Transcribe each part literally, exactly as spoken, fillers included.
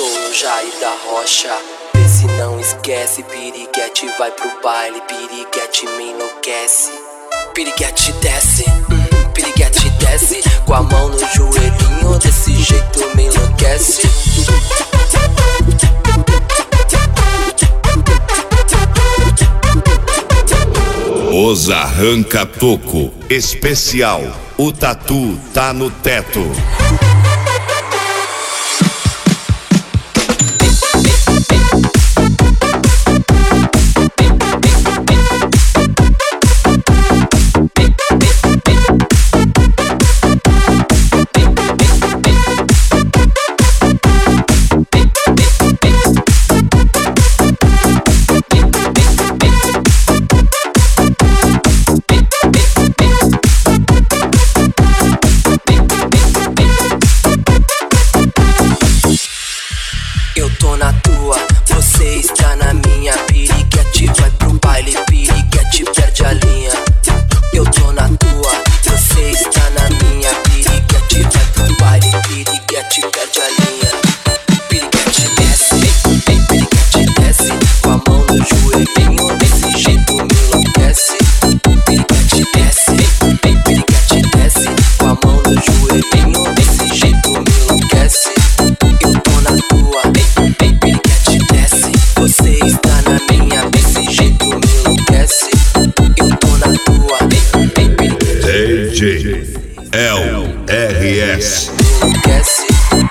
sou o Jair da Rocha. Vê se não esquece, piriguete vai pro baile, piriguete me enlouquece. Piriguete desce, hum, piriguete desce, com a mão no joelhinho, desse jeito me enlouquece. Os Arranca-Toco especial, o tatu tá no teto. Eu tô na tua, você está na minha, piriguete vai pro baile, piriguete perde a linha. Eu tô na tua, você está na minha, piriguete vai pro baile, piriguete perde a linha. Piriguete desce, piriguete desce, com a mão no joelhinho, desse jeito me enlouquece. Piriguete desce, piriguete desce, com a mão no joelhinho, desse jeito me enlouquece. Eu tô na tua, piriguete desce, você está na minha, desse jeito me enlouquece. Eu tô na tua, piriguete D J L R S me enlouquece.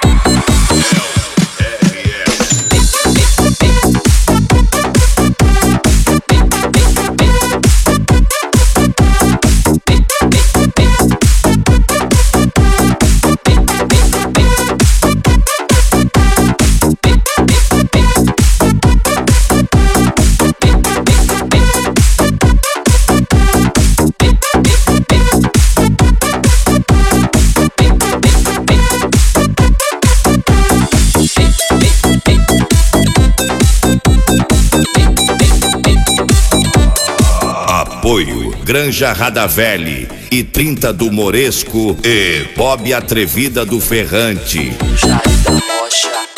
Apoio Granja Radavelli e trinta do Moresco e Bob Atrevida do Ferrante. Jair da Rocha.